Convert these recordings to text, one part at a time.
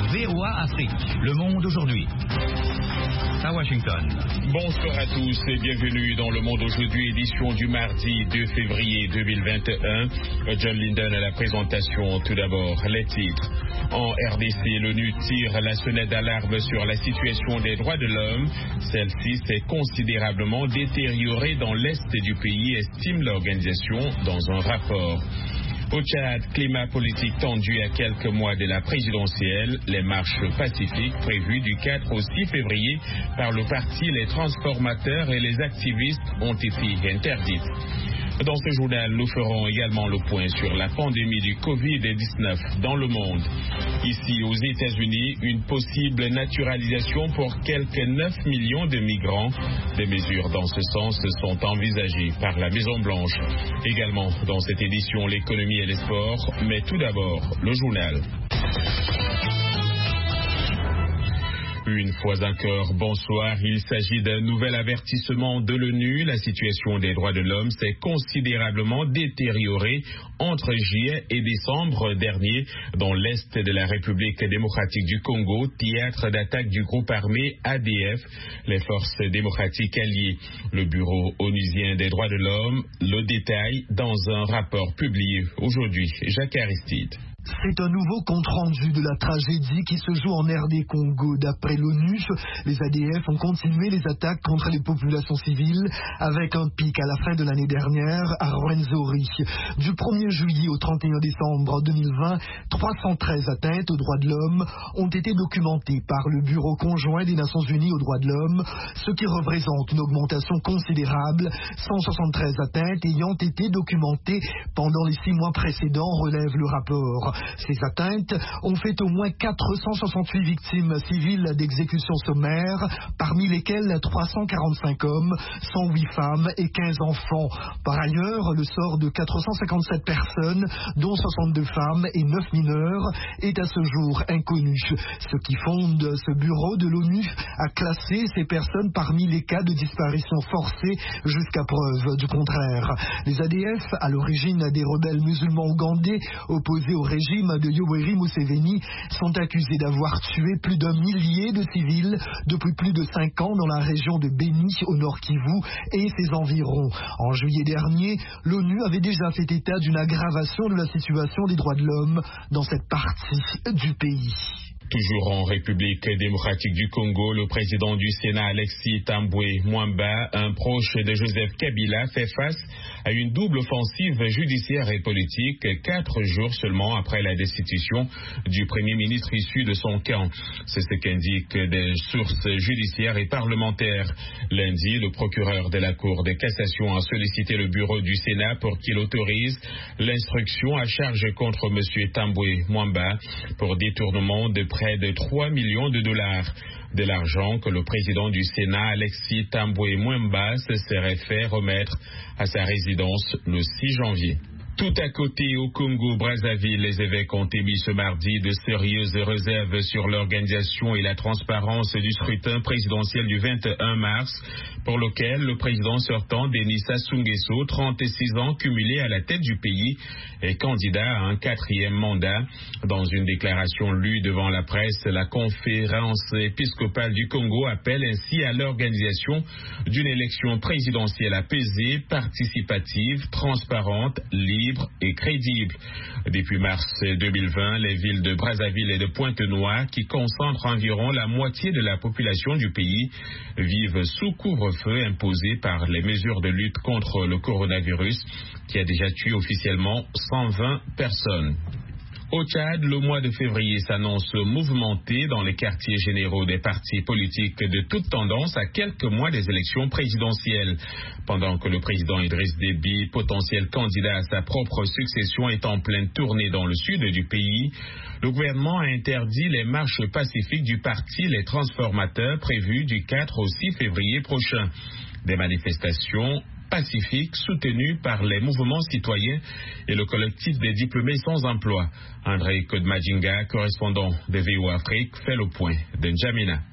VOA Afrique, le monde aujourd'hui. À Washington. Bonsoir à tous et bienvenue dans Le Monde aujourd'hui, édition du mardi 2 février 2021. John Linden à la présentation. Tout d'abord, les titres. En RDC, l'ONU tire la sonnette d'alarme sur la situation des droits de l'homme. Celle-ci s'est considérablement détériorée dans l'est du pays, estime l'organisation dans un rapport. Au Tchad, climat politique tendu à quelques mois de la présidentielle. Les marches pacifiques prévues du 4 au 6 février par le parti Les Transformateurs et les activistes ont été interdites. Dans ce journal, nous ferons également le point sur la pandémie du Covid-19 dans le monde. Ici, aux États-Unis, une possible naturalisation pour quelques 9 millions de migrants. Des mesures dans ce sens sont envisagées par la Maison-Blanche. Également, dans cette édition, l'économie et les sports, mais tout d'abord, le journal. Une fois encore, bonsoir. Il s'agit d'un nouvel avertissement de l'ONU. La situation des droits de l'homme s'est considérablement détériorée entre juillet et décembre dernier dans l'est de la République démocratique du Congo, théâtre d'attaque du groupe armé ADF, les forces démocratiques alliées. Le Bureau onusien des droits de l'homme le détaille dans un rapport publié aujourd'hui. Jacques Aristide. C'est un nouveau compte-rendu de la tragédie qui se joue en RD Congo. D'après l'ONU, les ADF ont continué les attaques contre les populations civiles avec un pic à la fin de l'année dernière à Rwenzori. Du 1er juillet au 31 décembre 2020, 313 atteintes aux droits de l'homme ont été documentées par le Bureau conjoint des Nations Unies aux droits de l'homme, ce qui représente une augmentation considérable, 173 atteintes ayant été documentées pendant les 6 mois précédents, relève le rapport. Ces atteintes ont fait au moins 468 victimes civiles d'exécution sommaire, parmi lesquelles 345 hommes, 108 femmes et 15 enfants. Par ailleurs, le sort de 457 personnes, dont 62 femmes et 9 mineurs, est à ce jour inconnu. Ce qui fonde ce bureau de l'ONU à classer ces personnes parmi les cas de disparition forcée jusqu'à preuve du contraire. Les ADF, à l'origine des rebelles musulmans ougandais opposés au régime de Yoweri Museveni, sont accusés d'avoir tué plus d'1 millier de civils depuis plus de 5 ans dans la région de Beni, au nord Kivu et ses environs. En juillet dernier, l'ONU avait déjà fait état d'une aggravation de la situation des droits de l'homme dans cette partie du pays. Toujours en République démocratique du Congo, le président du Sénat, Alexis Tambwe Mwamba, un proche de Joseph Kabila, fait face à une double offensive judiciaire et politique 4 jours seulement après la destitution du Premier ministre issu de son camp. C'est ce qu'indiquent des sources judiciaires et parlementaires. Lundi, le procureur de la Cour de cassation a sollicité le bureau du Sénat pour qu'il autorise l'instruction à charge contre M. Tambwe Mwamba pour détournement de près de 3 millions de dollars. De l'argent que le président du Sénat, Alexis Tambwe Mwamba, se serait fait remettre à sa résidence le 6 janvier. Tout à côté, au Congo-Brazzaville, les évêques ont émis ce mardi de sérieuses réserves sur l'organisation et la transparence du scrutin présidentiel du 21 mars, pour lequel le président sortant, Denis Sassou Nguesso, 36 ans cumulé à la tête du pays, est candidat à un 4e mandat. Dans une déclaration lue devant la presse, la conférence épiscopale du Congo appelle ainsi à l'organisation d'une élection présidentielle apaisée, participative, transparente, libre et crédible. Depuis mars 2020, les villes de Brazzaville et de Pointe-Noire, qui concentrent environ la moitié de la population du pays, vivent sous couvre-feu imposé par les mesures de lutte contre le coronavirus, qui a déjà tué officiellement 120 personnes. Au Tchad, le mois de février s'annonce mouvementé dans les quartiers généraux des partis politiques de toute tendance à quelques mois des élections présidentielles. Pendant que le président Idriss Déby, potentiel candidat à sa propre succession, est en pleine tournée dans le sud du pays, le gouvernement a interdit les marches pacifiques du parti Les Transformateurs prévues du 4 au 6 février prochain. Des manifestations pacifique soutenu par les mouvements citoyens et le collectif des diplômés sans emploi. André Kodmadjinga, correspondant de VOA Afrique, fait le point de N'Djamena.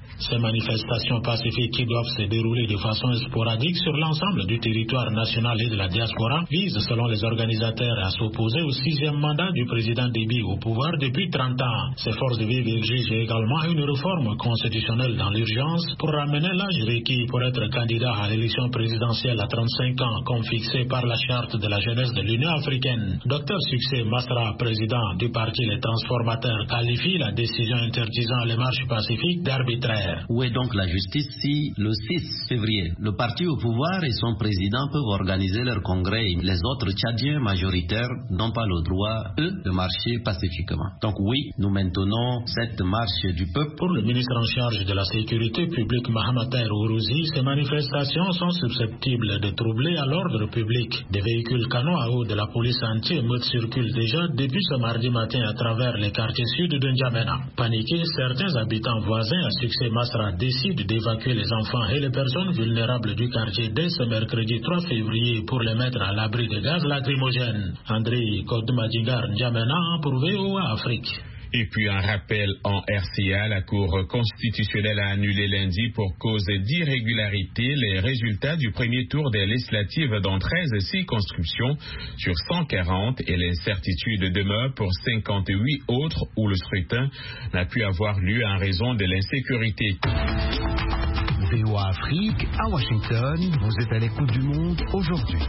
Ces manifestations pacifiques qui doivent se dérouler de façon sporadique sur l'ensemble du territoire national et de la diaspora visent, selon les organisateurs, à s'opposer au 6e mandat du président Déby au pouvoir depuis 30 ans. Ces forces vives exigent également une réforme constitutionnelle dans l'urgence pour ramener l'âge requis pour être candidat à l'élection présidentielle à 35 ans, comme fixé par la charte de la jeunesse de l'Union africaine. Dr Succès Masra, président du parti Les Transformateurs, qualifie la décision interdisant les marches pacifiques d'arbitraire. Où est donc la justice si le 6 février, le parti au pouvoir et son président peuvent organiser leur congrès et les autres Tchadiens majoritaires n'ont pas le droit, eux, de marcher pacifiquement. Donc oui, nous maintenons cette marche du peuple. Pour le ministre en charge de la sécurité publique Mahamat Ourouzi, ces manifestations sont susceptibles de troubler à l'ordre public. Des véhicules canons à eau de la police anti-émeute circulent déjà depuis ce mardi matin à travers les quartiers sud de N'Djamena. Paniqués, certains habitants voisins à Succès Masra décide d'évacuer les enfants et les personnes vulnérables du quartier dès ce mercredi 3 février pour les mettre à l'abri de gaz lacrymogènes. André Kodmadjigar N'Djamena pour VOA Afrique. Et puis un rappel en RCA, la Cour constitutionnelle a annulé lundi pour cause d'irrégularité les résultats du premier tour des législatives dans 13 circonscriptions sur 140 et l'incertitude demeure pour 58 autres où le scrutin n'a pu avoir lieu en raison de l'insécurité. VOA Afrique, à Washington, vous êtes à l'écoute du monde aujourd'hui.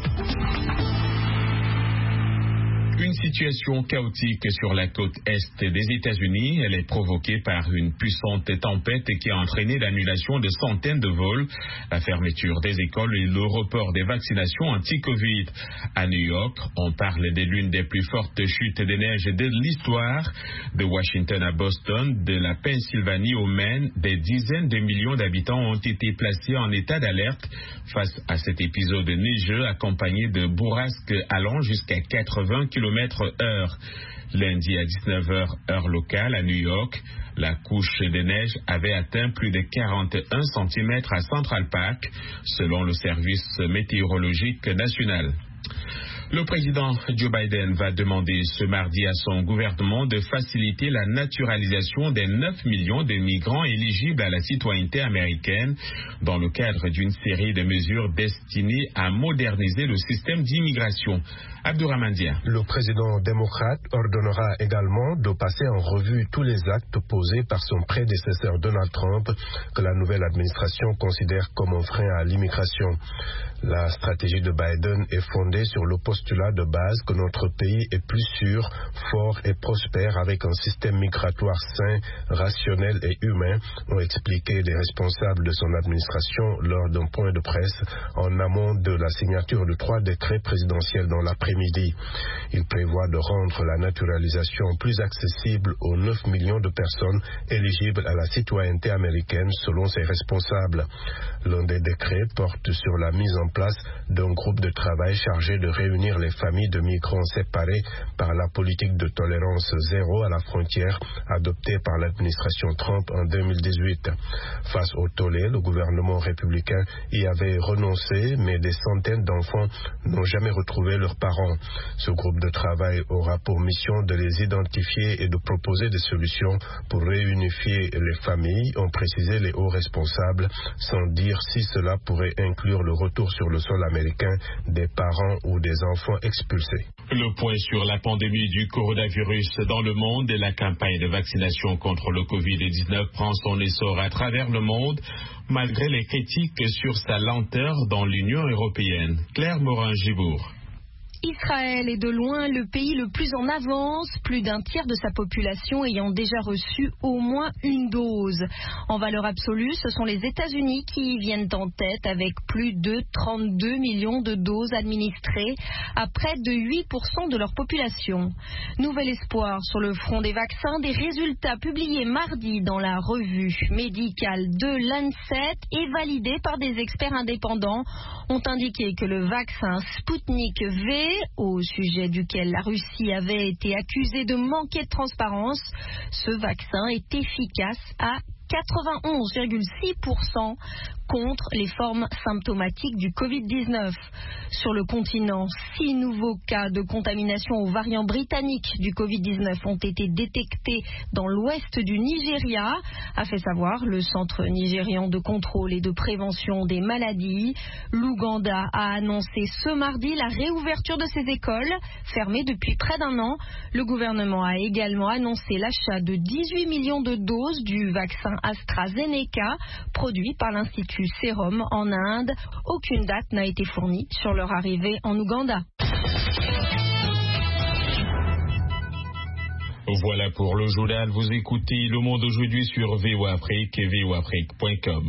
Une situation chaotique sur la côte est des États-Unis. Elle est provoquée par une puissante tempête qui a entraîné l'annulation de centaines de vols, la fermeture des écoles et le report des vaccinations anti-Covid. À New York, on parle de l'une des plus fortes chutes de neige de l'histoire. De Washington à Boston, de la Pennsylvanie au Maine, des dizaines de millions d'habitants ont été placés en état d'alerte face à cet épisode neigeux accompagné de bourrasques allant jusqu'à 80 km/h. Lundi à 19h heure locale à New York, la couche de neige avait atteint plus de 41 cm à Central Park, selon le service météorologique national. Le président Joe Biden va demander ce mardi à son gouvernement de faciliter la naturalisation des 9 millions de migrants éligibles à la citoyenneté américaine dans le cadre d'une série de mesures destinées à moderniser le système d'immigration. Abdourahmane Dia. Le président démocrate ordonnera également de passer en revue tous les actes posés par son prédécesseur Donald Trump que la nouvelle administration considère comme un frein à l'immigration. La stratégie de Biden est fondée sur le postulat de base que notre pays est plus sûr, fort et prospère avec un système migratoire sain, rationnel et humain, ont expliqué les responsables de son administration lors d'un point de presse en amont de la signature de 3 décrets présidentiels dans l'après-midi. Il prévoit de rendre la naturalisation plus accessible aux 9 millions de personnes éligibles à la citoyenneté américaine selon ses responsables. L'un des décrets porte sur la mise en place d'un groupe de travail chargé de réunir les familles de migrants séparés par la politique de tolérance zéro à la frontière adoptée par l'administration Trump en 2018. Face au tollé, le gouvernement républicain y avait renoncé, mais des centaines d'enfants n'ont jamais retrouvé leurs parents. Ce groupe de travail aura pour mission de les identifier et de proposer des solutions pour réunifier les familles, ont précisé les hauts responsables, sans dire si cela pourrait inclure le retour sur le sol américain des parents ou des enfants expulsés. Le point sur la pandémie du coronavirus dans le monde et la campagne de vaccination contre le Covid-19 prend son essor à travers le monde, malgré les critiques sur sa lenteur dans l'Union européenne. Claire Morin-Gibourg. Israël est de loin le pays le plus en avance, plus d'un tiers de sa population ayant déjà reçu au moins une dose. En valeur absolue, ce sont les États-Unis qui viennent en tête avec plus de 32 millions de doses administrées à près de 8% de leur population. Nouvel espoir sur le front des vaccins, des résultats publiés mardi dans la revue médicale de Lancet et validés par des experts indépendants ont indiqué que le vaccin Sputnik V, au sujet duquel la Russie avait été accusée de manquer de transparence, ce vaccin est efficace à 91,6% contre les formes symptomatiques du Covid-19. Sur le continent, 6 nouveaux cas de contamination au variant britannique du Covid-19 ont été détectés dans l'ouest du Nigeria, a fait savoir le Centre nigérian de contrôle et de prévention des maladies. L'Ouganda a annoncé ce mardi la réouverture de ses écoles, fermées depuis près d'1 an. Le gouvernement a également annoncé l'achat de 18 millions de doses du vaccin AstraZeneca, produit par l'Institut Serum en Inde. Aucune date n'a été fournie sur leur arrivée en Ouganda. Voilà pour le journal. Vous écoutez Le Monde aujourd'hui sur VOA Afrique et voaafrique.com.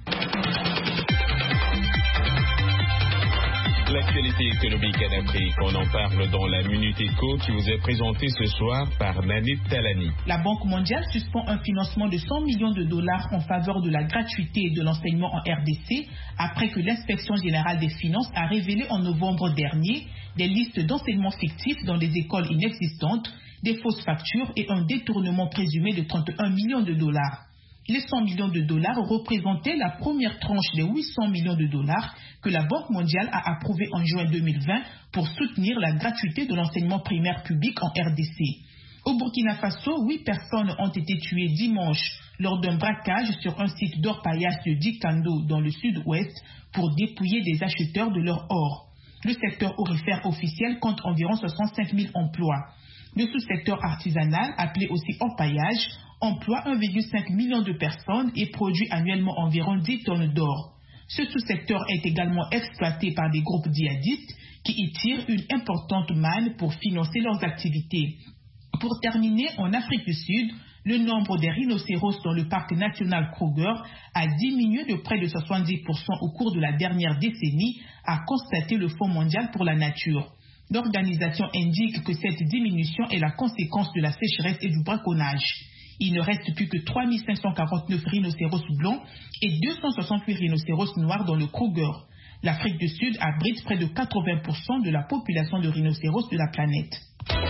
L'actualité économique en Afrique, on en parle dans la Minute Éco qui vous est présentée ce soir par Nanit Talani. La Banque mondiale suspend un financement de 100 millions de dollars en faveur de la gratuité de l'enseignement en RDC après que l'Inspection générale des finances a révélé en novembre dernier des listes d'enseignements fictifs dans des écoles inexistantes, des fausses factures et un détournement présumé de 31 millions de dollars. Les 100 millions de dollars représentaient la première tranche des 800 millions de dollars que la Banque mondiale a approuvé en juin 2020 pour soutenir la gratuité de l'enseignement primaire public en RDC. Au Burkina Faso, 8 personnes ont été tuées dimanche lors d'un braquage sur un site d'orpaillage de Dikando dans le sud-ouest pour dépouiller des acheteurs de leur or. Le secteur aurifère officiel compte environ 65 000 emplois. Le sous-secteur artisanal, appelé aussi orpaillage, emploie 1,5 million de personnes et produit annuellement environ 10 tonnes d'or. Ce sous-secteur est également exploité par des groupes djihadistes qui y tirent une importante manne pour financer leurs activités. Pour terminer, en Afrique du Sud, le nombre des rhinocéros dans le parc national Kruger a diminué de près de 70% au cours de la dernière décennie, a constaté le Fonds mondial pour la nature. L'organisation indique que cette diminution est la conséquence de la sécheresse et du braconnage. Il ne reste plus que 3 549 rhinocéros blancs et 268 rhinocéros noirs dans le Kruger. L'Afrique du Sud abrite près de 80% de la population de rhinocéros de la planète.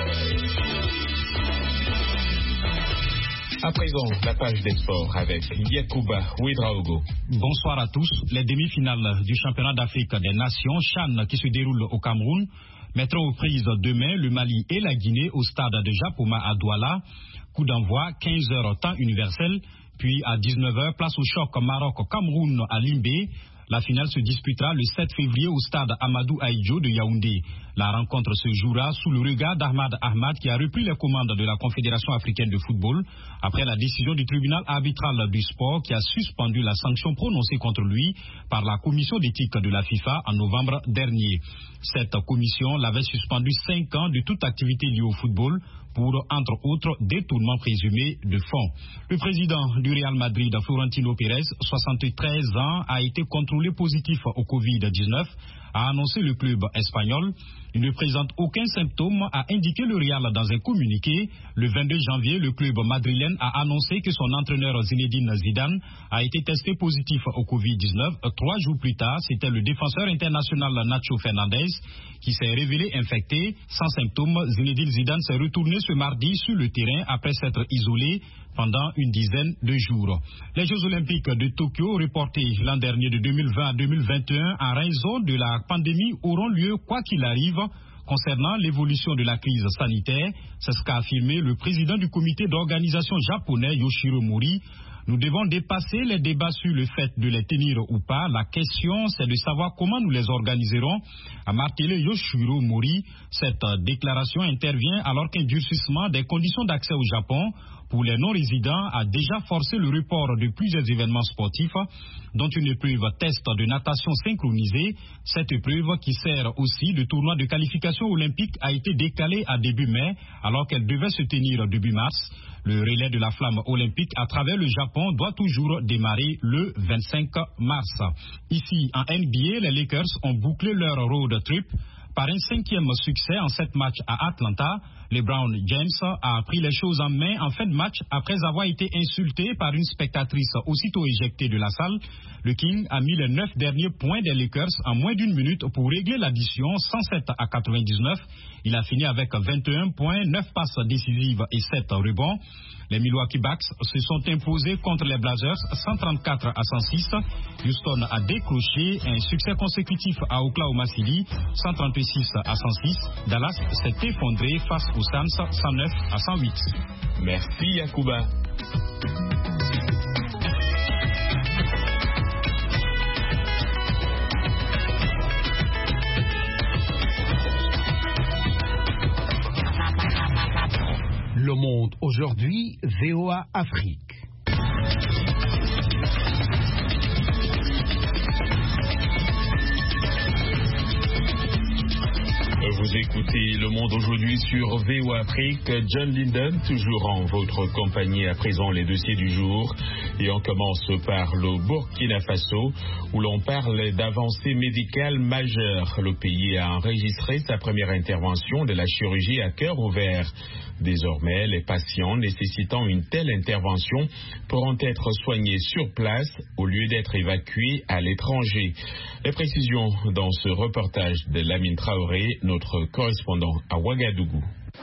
À présent, la page des sports avec Yacouba Ouedraogo. Bonsoir à tous. Les demi-finales du championnat d'Afrique des Nations, CHAN, qui se déroule au Cameroun, mettront aux prises demain le Mali et la Guinée au stade de Japoma à Douala. Coup d'envoi 15h temps universel, puis à 19h place au choc Maroc-Cameroun à Limbé. La finale se disputera le 7 février au stade Amadou Ahidjo de Yaoundé. La rencontre se jouera sous le regard d'Ahmad Ahmad qui a repris les commandes de la Confédération africaine de football après la décision du tribunal arbitral du sport qui a suspendu la sanction prononcée contre lui par la commission d'éthique de la FIFA en novembre dernier. Cette commission l'avait suspendu 5 ans de toute activité liée au football pour, entre autres, détournement présumé de fonds. Le président du Real Madrid, Florentino Pérez, 73 ans, a été contrôlé positif au Covid-19, a annoncé le club espagnol. Il ne présente aucun symptôme, a indiqué le Real dans un communiqué. Le 22 janvier, le club madrilène a annoncé que son entraîneur Zinedine Zidane a été testé positif au Covid-19. 3 jours plus tard, c'était le défenseur international Nacho Fernandez qui s'est révélé infecté. Sans symptômes, Zinedine Zidane s'est retourné ce mardi sur le terrain après s'être isolé pendant une dizaine de jours. Les Jeux Olympiques de Tokyo, reportés l'an dernier de 2020 à 2021 en raison de la pandémie, auront lieu quoi qu'il arrive. Concernant l'évolution de la crise sanitaire, c'est ce qu'a affirmé le président du comité d'organisation japonais Yoshiro Mori. Nous devons dépasser les débats sur le fait de les tenir ou pas. La question, c'est de savoir comment nous les organiserons, a martelé Yoshiro Mori. Cette déclaration intervient alors qu'un durcissement des conditions d'accès au Japon pour les non-résidents a déjà forcé le report de plusieurs événements sportifs, dont une épreuve test de natation synchronisée. Cette épreuve, qui sert aussi de tournoi de qualification olympique, a été décalée à début mai, alors qu'elle devait se tenir début mars. Le relais de la flamme olympique à travers le Japon doit toujours démarrer le 25 mars. Ici, en NBA, les Lakers ont bouclé leur road trip par un 5e succès en 7 matchs à Atlanta. LeBron James a pris les choses en main en fin de match après avoir été insulté par une spectatrice aussitôt éjectée de la salle. Le King a mis les 9 derniers points des Lakers en moins d'une minute pour régler l'addition 107-99. Il a fini avec 21 points, 9 passes décisives et 7 rebonds. Les Milwaukee Bucks se sont imposés contre les Blazers 134-106. Houston a décroché un succès consécutif à Oklahoma City 136-106. Dallas s'est effondré face aux Suns 109-108. Merci Yacouba. Le Monde aujourd'hui, VOA Afrique. Vous écoutez Le Monde aujourd'hui sur VOA Afrique. John Linden, toujours en votre compagnie. À présent, les dossiers du jour. Et on commence par le Burkina Faso, où l'on parle d'avancées médicales majeures. Le pays a enregistré sa première intervention de la chirurgie à cœur ouvert. Désormais, les patients nécessitant une telle intervention pourront être soignés sur place au lieu d'être évacués à l'étranger. Les précisions dans ce reportage de Lamine Traoré, notre correspondant à Ouagadougou.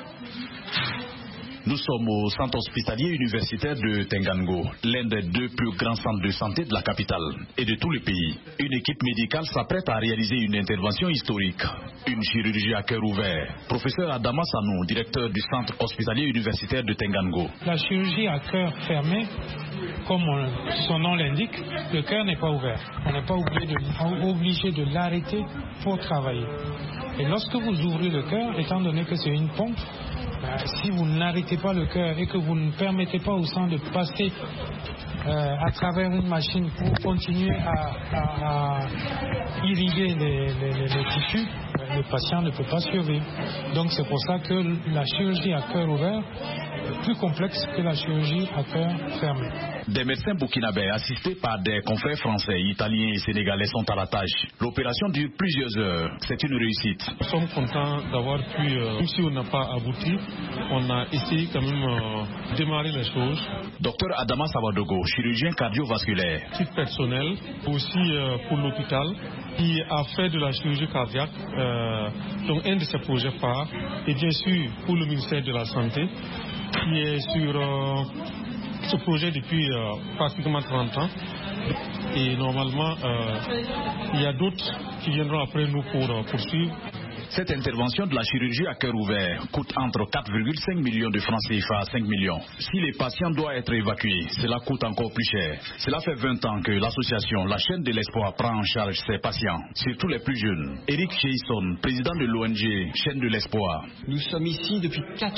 Nous sommes au centre hospitalier universitaire de Tengango, l'un des 2 plus grands centres de santé de la capitale et de tout le pays. Une équipe médicale s'apprête à réaliser une intervention historique, une chirurgie à cœur ouvert. Professeur Adama Sanou, directeur du centre hospitalier universitaire de Tengango. La chirurgie à cœur fermé, comme son nom l'indique, le cœur n'est pas ouvert. On n'est pas obligé de l'arrêter pour travailler. Et lorsque vous ouvrez le cœur, étant donné que c'est une pompe, si vous n'arrêtez pas le cœur et que vous ne permettez pas au sang de passer à travers une machine pour continuer à irriguer les tissus, le patient ne peut pas survivre. Donc c'est pour ça que la chirurgie à cœur ouvert est plus complexe que la chirurgie à cœur fermé. Des médecins burkinabés assistés par des confrères français, italiens et sénégalais sont à la tâche. L'opération dure plusieurs heures. C'est une réussite. Nous sommes contents d'avoir pu, même si on n'a pas abouti, on a essayé quand même démarrer les choses. Docteur Adama Sawadogo, chirurgien cardiovasculaire. Titre personnel, aussi pour l'hôpital, qui a fait de la chirurgie cardiaque donc un de ses projets phares, et bien sûr pour le ministère de la Santé, qui est sur ce projet depuis pratiquement 30 ans. Et normalement, il y a d'autres qui viendront après nous pour poursuivre. Cette intervention de la chirurgie à cœur ouvert coûte entre 4,5 millions de francs CFA à 5 millions. Si les patients doivent être évacués, cela coûte encore plus cher. Cela fait 20 ans que l'association La Chaîne de l'Espoir prend en charge ses patients, surtout les plus jeunes. Eric Cheisson, président de l'ONG Chaîne de l'Espoir. Nous sommes ici depuis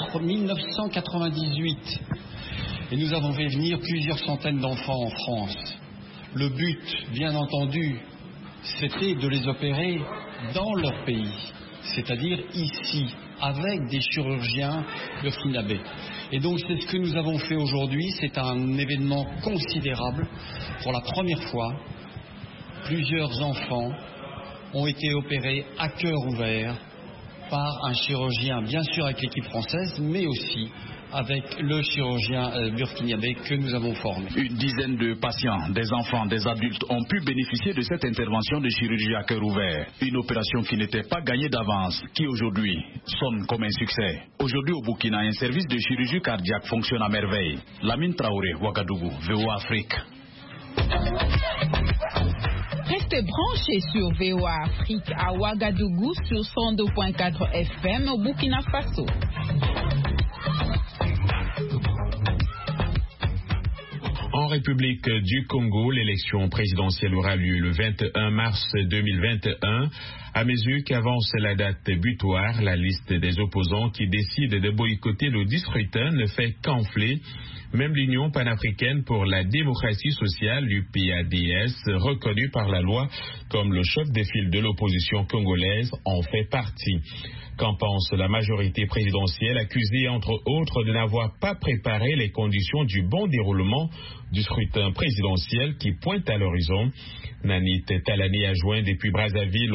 1998 et nous avons fait venir plusieurs centaines d'enfants en France. Le but, bien entendu, c'était de les opérer dans leur pays, c'est-à-dire ici, avec des chirurgiens burkinabés. Et donc c'est ce que nous avons fait aujourd'hui. C'est un événement considérable. Pour la première fois, plusieurs enfants ont été opérés à cœur ouvert par un chirurgien, bien sûr avec l'équipe française, mais aussi avec le chirurgien burkinabé que nous avons formé. Une dizaine de patients, des enfants, des adultes ont pu bénéficier de cette intervention de chirurgie à cœur ouvert. Une opération qui n'était pas gagnée d'avance, qui aujourd'hui sonne comme un succès. Aujourd'hui au Burkina, un service de chirurgie cardiaque fonctionne à merveille. Lamine Traoré, Ouagadougou, VOA Afrique. Restez branchés sur VOA Afrique à Ouagadougou sur 102.4 FM au Burkina Faso. En République du Congo, l'élection présidentielle aura lieu le 21 mars 2021. À mesure qu'avance la date butoir, la liste des opposants qui décident de boycotter le scrutin ne fait qu'enfler. Même l'Union panafricaine pour la démocratie sociale, l'UPADS, reconnue par la loi comme le chef de file de l'opposition congolaise, en fait partie. Qu'en pense la majorité présidentielle, accusée entre autres de n'avoir pas préparé les conditions du bon déroulement du scrutin présidentiel qui pointe à l'horizon? Nanit Talani a joint depuis Brazzaville au Congo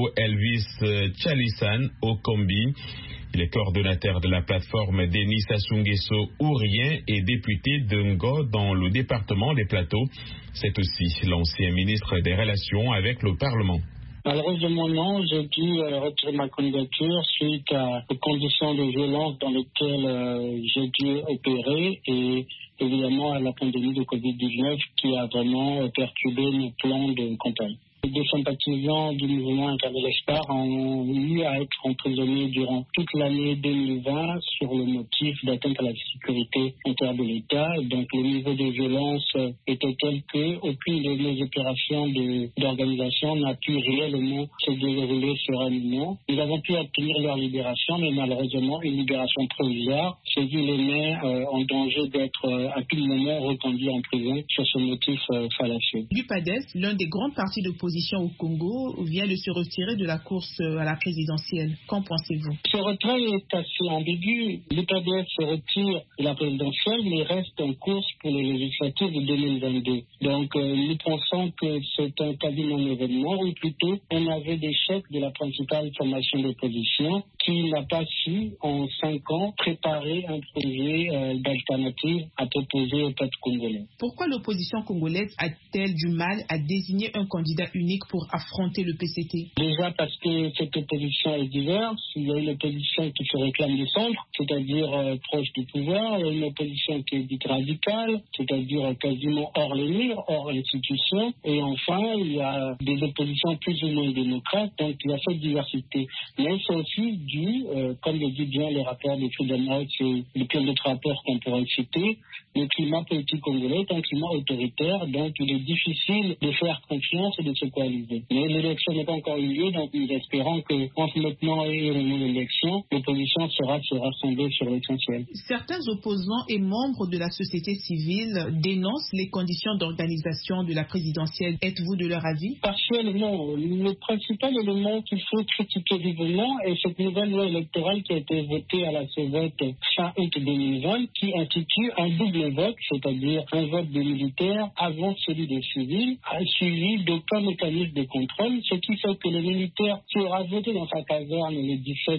Congo, Elvis Chalisan Okombi. Il est coordonnateur de la plateforme Denis Sassou Nguesso Ourien et député de Ngo dans le département des Plateaux. C'est aussi l'ancien ministre des Relations avec le Parlement. Malheureusement, non, j'ai dû retirer ma candidature suite aux conditions de violence dans lesquelles j'ai dû opérer et évidemment à la pandémie de Covid-19 qui a vraiment perturbé nos plans de campagne. Des sympathisants du mouvement Internet Espoir ont eu à être emprisonnés durant toute l'année 2020 sur le motif d'atteinte à la sécurité intérieure de l'État. Donc le niveau de violence était tel qu'aucune de nos opérations d'organisation n'a pu réellement se dérouler sereinement. Nous avons pu obtenir leur libération, mais malheureusement une libération provisoire, ce qui les met en danger d'être à tout moment reconduits en prison sur ce motif fallacieux. L'UPADES, l'un des grands partis d'opposition au Congo, vient de se retirer de la course à la présidentielle. Qu'en pensez-vous? Ce retrait est assez ambigu. L'UPADES se retire de la présidentielle, mais reste en course pour les législatives de 2022. Donc nous pensons que c'est un quasiment événement, ou plutôt un aveu d'échec de la principale formation d'opposition qui n'a pas su, en 5 ans, préparer un projet d'alternative à proposer au peuple congolais. Pourquoi l'opposition congolaise a-t-elle du mal à désigner un candidat unique pour affronter le PCT? Déjà parce que cette opposition est diverse. Il y a une opposition qui se réclame du centre, c'est-à-dire proche du pouvoir. Il y a une opposition qui est dite radicale, c'est-à-dire quasiment hors les murs, hors l'institution. Et enfin, il y a des oppositions plus ou moins démocrates. Donc il y a cette diversité. Mais c'est aussi dû, comme le dit bien le rapport de Freedom House et plein d'autres rapports qu'on pourrait citer, le climat politique congolais est un climat autoritaire, donc il est difficile de faire confiance et de se coaliser. Mais l'élection n'est pas encore eu lieu, donc nous espérons qu'entre maintenant et le moment de l'élection, l'opposition saura se rassembler sur l'essentiel. Certains opposants et membres de la société civile dénoncent les conditions d'organisation de la présidentielle. Êtes-vous de leur avis? Partiellement. Le principal élément qu'il faut critiquer vivement est cette nouvelle loi électorale qui a été votée à la Sauvette fin août 2020, qui institue un double vote, c'est-à-dire un vote des militaires avant celui des civils, suivi d'aucun mécanisme de contrôle, ce qui fait que le militaire qui aura voté dans sa caserne le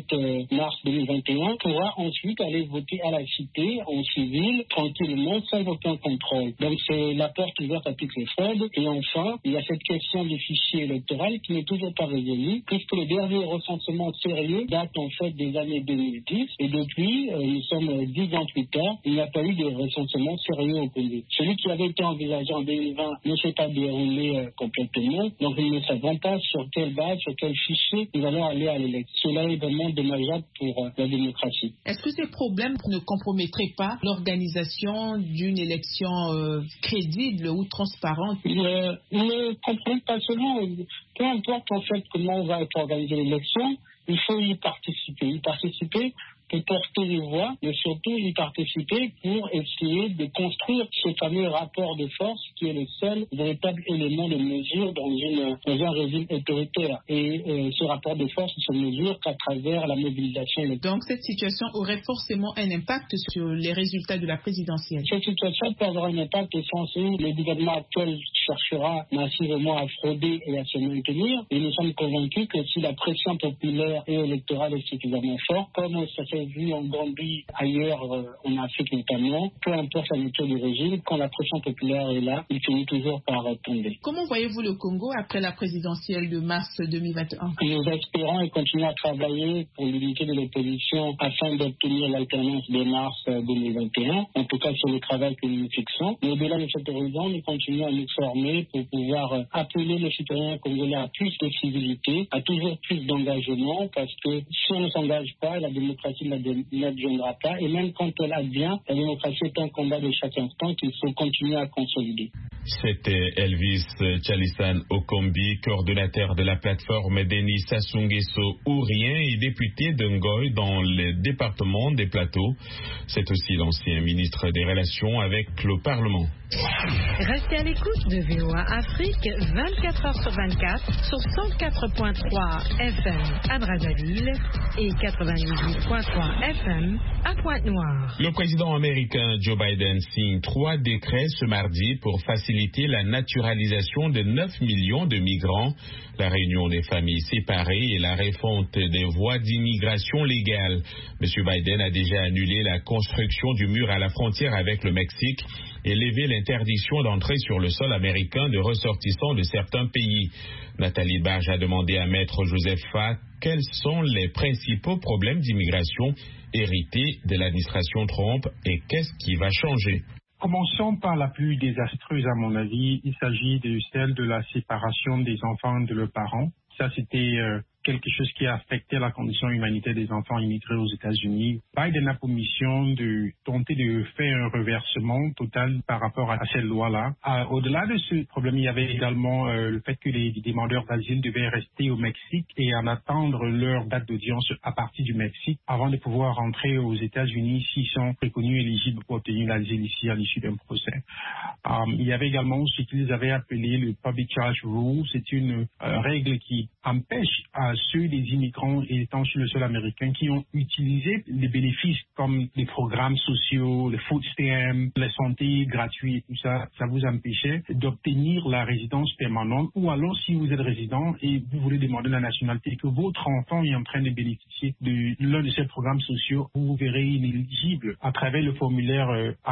17 mars 2021 pourra ensuite aller voter à la cité en civil, tranquillement, sans aucun contrôle. Donc c'est la porte ouverte à toutes les fraudes. Et enfin, il y a cette question du fichier électoral qui n'est toujours pas résolue, puisque le dernier recensement sérieux date en fait des années 2010. Et depuis, nous sommes 10 ans plus tard, il n'y a pas eu de recensement sérieux au Congo. Celui qui avait été envisagé en 2020 ne s'est pas déroulé complètement. Donc nous ne savons pas sur quelle base, sur quel fichier nous allons aller à l'élection. Cela est vraiment dommageable pour la démocratie. Est-ce que ces problèmes ne compromettraient pas l'organisation d'une élection crédible ou transparente? Ne compromettent pas seulement. Peu importe en fait comment va être organisée l'élection, il faut y participer. Y participer pour porter les voix, mais surtout y participer pour essayer de construire ce fameux rapport de force qui est le seul véritable élément de mesure dans un régime autoritaire. Et ce rapport de force ne se mesure qu'à travers la mobilisation. Donc cette situation aurait forcément un impact sur les résultats de la présidentielle. Cette situation peut avoir un impact au sens où le gouvernement actuel cherchera massivement à frauder et à se maintenir. Et nous sommes convaincus que si la pression populaire et électorale est suffisamment forte, comme ça s'est vu en Gambie, ailleurs en Afrique notamment, peu importe la nature du régime, quand la pression populaire est là, il finit toujours par tomber. Comment voyez-vous le Congo après la présidentielle de mars 2021? Nous espérons et continuons à travailler pour l'unité de l'opposition afin d'obtenir l'alternance de mars 2021. En tout cas, c'est le travail que nous fixons. Mais au-delà de cet horizon, nous continuons à nous former pour pouvoir appeler les citoyens congolais à plus de civilité, à toujours plus d'engagement, parce que si on ne s'engage pas, la démocratie n'adviendra pas. Et même quand elle advient, la démocratie est un combat de chaque instant qu'il faut continuer à consolider. C'était Elvis Chalisan Okombi, coordonnateur de la plateforme Denis Sassou Nguesso Ourien et député de Ngoy dans le département des Plateaux. C'est aussi l'ancien ministre des Relations avec le Parlement. Restez à l'écoute de VOA Afrique 24h/24 sur 104.3 FM à Brazzaville et 88.3 VOA FM à Pointe-Noire. Le président américain Joe Biden signe 3 décrets ce mardi pour faciliter la naturalisation de 9 millions de migrants, la réunion des familles séparées et la refonte des voies d'immigration légale. M. Biden a déjà annulé la construction du mur à la frontière avec le Mexique et levé l'interdiction d'entrée sur le sol américain de ressortissants de certains pays. Nathalie Barge a demandé à Maître Joseph Faak quels sont les principaux problèmes d'immigration hérités de l'administration Trump et qu'est-ce qui va changer. Commençons par la plus désastreuse à mon avis. Il s'agit de celle de la séparation des enfants de leurs parents. Ça, c'était quelque chose qui a affecté la condition humanitaire des enfants immigrés aux États-Unis. Biden a pour mission de tenter de faire un reversement total par rapport à cette loi-là. Au-delà de ce problème, il y avait également le fait que les demandeurs d'asile devaient rester au Mexique et en attendre leur date d'audience à partir du Mexique avant de pouvoir rentrer aux États-Unis s'ils sont reconnus éligibles pour obtenir l'asile ici à l'issue d'un procès. Il y avait également ce qu'ils avaient appelé le Public Charge Rule. C'est une règle qui empêche à ceux des immigrants étant sur le sol américain qui ont utilisé les bénéfices comme les programmes sociaux, les food stamps, la santé gratuite et tout ça, ça vous empêchait d'obtenir la résidence permanente. Ou alors, si vous êtes résident et vous voulez demander la nationalité et que votre enfant est en train de bénéficier de l'un de ces programmes sociaux, vous vous verrez inéligible à travers le formulaire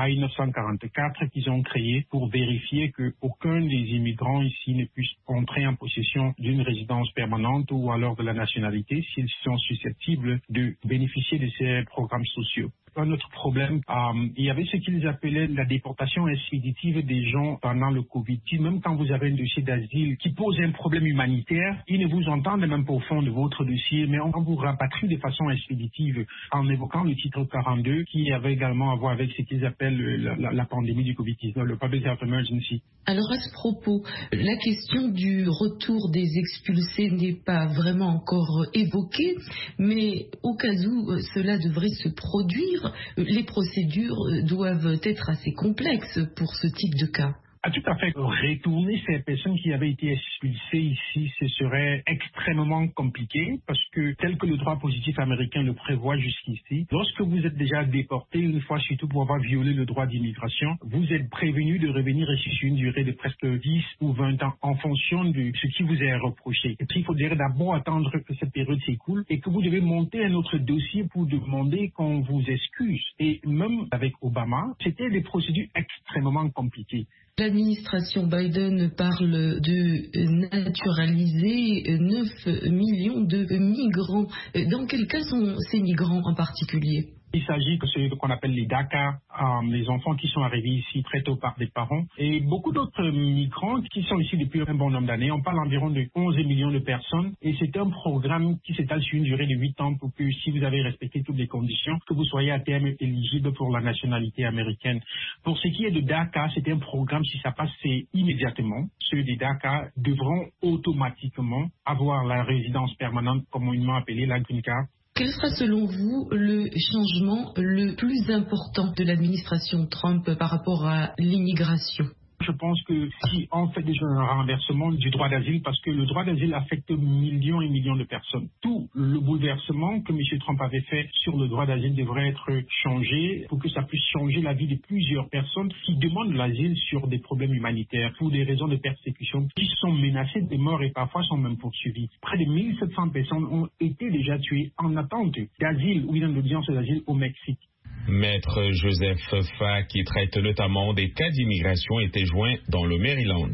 I-944 qu'ils ont créé pour vérifier qu'aucun des immigrants ici ne puisse entrer en possession d'une résidence permanente ou alors de la nationalité s'ils sont susceptibles de bénéficier de ces programmes sociaux. Un autre problème, il y avait ce qu'ils appelaient la déportation expéditive des gens pendant le Covid. Même quand vous avez un dossier d'asile qui pose un problème humanitaire, ils ne vous entendent même pas au fond de votre dossier, mais on vous rapatrie de façon expéditive en évoquant le titre 42 qui avait également à voir avec ce qu'ils appellent la pandémie du Covid-19, le Public Health Emergency. Alors à ce propos, la question du retour des expulsés n'est pas vraiment encore évoquée, mais au cas où cela devrait se produire, les procédures doivent être assez complexes pour ce type de cas. Tout à fait. Retourner ces personnes qui avaient été expulsées ici, ce serait extrêmement compliqué parce que tel que le droit positif américain le prévoit jusqu'ici, lorsque vous êtes déjà déporté une fois, surtout pour avoir violé le droit d'immigration, vous êtes prévenu de revenir ici sur une durée de presque 10 ou 20 ans en fonction de ce qui vous est reproché. Et puis il faudrait d'abord attendre que cette période s'écoule et que vous devez monter un autre dossier pour demander qu'on vous excuse. Et même avec Obama, c'était des procédures extrêmement compliquées. L'administration Biden parle de naturaliser 9 millions de migrants. Dans quel cas sont ces migrants en particulier ? Il s'agit de ce qu'on appelle les DACA, les enfants qui sont arrivés ici très tôt par des parents, et beaucoup d'autres migrants qui sont ici depuis un bon nombre d'années. On parle environ de 11 millions de personnes, et c'est un programme qui s'étale sur une durée de 8 ans pour que, si vous avez respecté toutes les conditions, que vous soyez à terme éligible pour la nationalité américaine. Pour ce qui est de DACA, c'est un programme, si ça passe, c'est immédiatement. Ceux des DACA devront automatiquement avoir la résidence permanente, communément appelée la Green Card. Quel sera selon vous le changement le plus important de l'administration Trump par rapport à l'immigration ? Je pense que si on fait déjà un renversement du droit d'asile, parce que le droit d'asile affecte millions et millions de personnes. Tout le bouleversement que M. Trump avait fait sur le droit d'asile devrait être changé pour que ça puisse changer la vie de plusieurs personnes qui demandent l'asile sur des problèmes humanitaires, pour des raisons de persécution, qui sont menacées de mort et parfois sont même poursuivies. Près de 1700 personnes ont été déjà tuées en attente d'asile ou d'une audience d'asile au Mexique. Maître Joseph Faak, qui traite notamment des cas d'immigration, était joint dans le Maryland.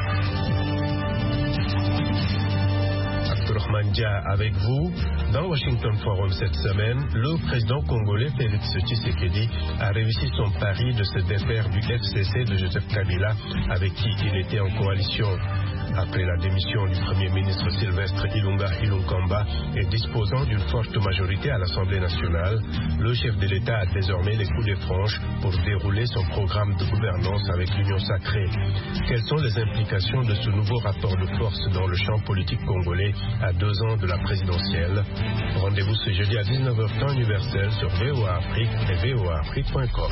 Abdourahmane Dia avec vous. Dans le Washington Forum cette semaine, le président congolais Félix Tshisekedi a réussi son pari de se défaire du FCC de Joseph Kabila avec qui il était en coalition. Après la démission du Premier ministre Sylvestre Ilunga Ilunkamba et disposant d'une forte majorité à l'Assemblée nationale, le chef de l'État a désormais les coups de franche pour dérouler son programme de gouvernance avec l'Union sacrée. Quelles sont les implications de ce nouveau rapport de force dans le champ politique congolais à 2 ans de la présidentielle? Rendez-vous ce jeudi à 19h temps universel sur VOA Afrique et voaafrique.com.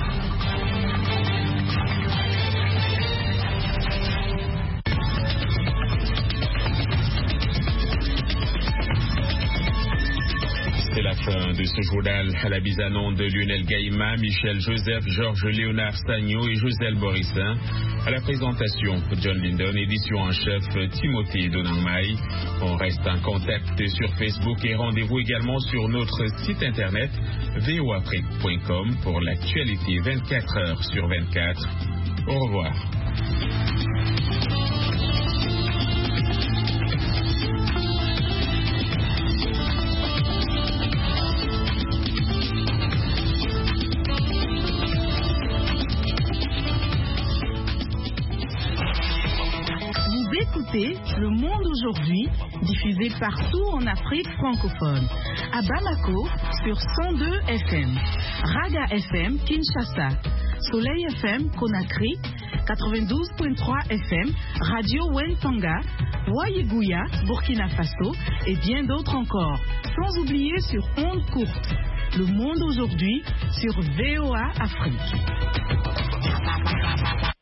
C'est la fin de ce journal à la mise en onde de Lionel Gaïma, Michel Joseph, Georges Léonard Sagno et Joselle Borissin. À la présentation, John Lindon, édition en chef Timothée Donangmaï. On reste en contact sur Facebook et rendez-vous également sur notre site internet voafrique.com pour l'actualité 24 heures sur 24. Au revoir. Le Monde aujourd'hui, diffusé partout en Afrique francophone. À Bamako, sur 102 FM. Raga FM, Kinshasa. Soleil FM, Conakry. 92.3 FM. Radio Wentanga. Wayegouya, Burkina Faso. Et bien d'autres encore. Sans oublier sur ondes courtes. Le Monde aujourd'hui, sur VOA Afrique.